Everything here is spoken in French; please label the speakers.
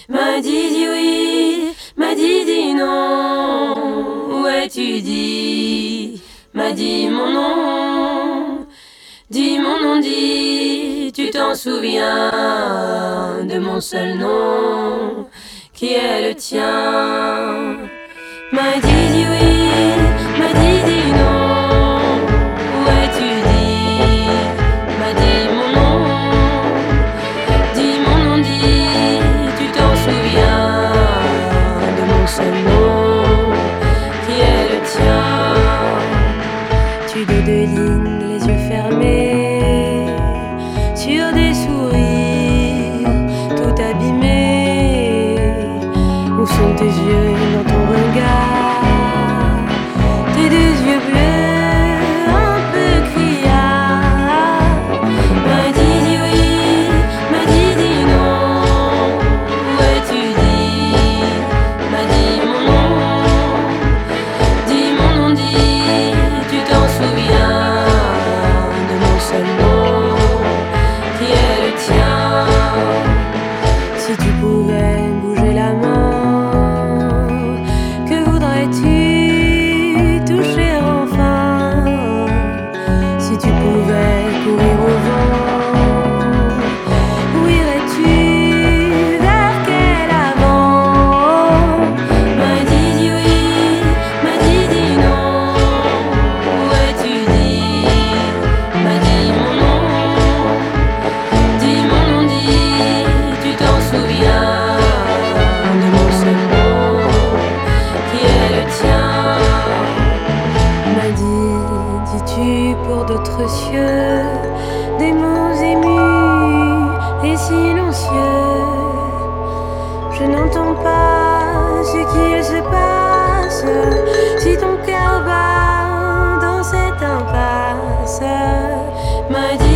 Speaker 1: M'a dit dis oui, m'a dit dis non. Où es-tu dit? M'a dit mon nom. Dis mon nom, dis, tu t'en souviens de mon seul nom, qui est le tien. M'a dit dis oui, m'a dit dis non. Où es-tu dit? M'a dit mon nom. Dis mon nom, dis, tu t'en souviens de mon seul nom, qui est le tien. Tu dis deux lignes, les yeux fermés, sur des sourires tout abîmés. Où sont tes yeux dans ton regard? Tes deux yeux bleus un peu criards. M'a dit dis oui, m'a dit dis non. Où es-tu dit? M'a dit mon nom. Dis mon nom, dis, tu t'en souviens de mon seul nom, qui est le tien. Si tu pouvais bouger la main, que voudrais-tu toucher enfin? Si tu pouvais courir au vent, où irais-tu? Vers quel avant? M'a dit dis oui, m'a dit dis non. Où es-tu dit? M'a dit mon nom. Dis mon nom, dis, tu t'en souviens de mon seul nom, qui est le tien. M'a dit, dis-tu pour d'autres cieux, des mots émus et silencieux. Je n'entends pas ce qu'il se passe, si ton cœur bat dans cette impasse. M'a dit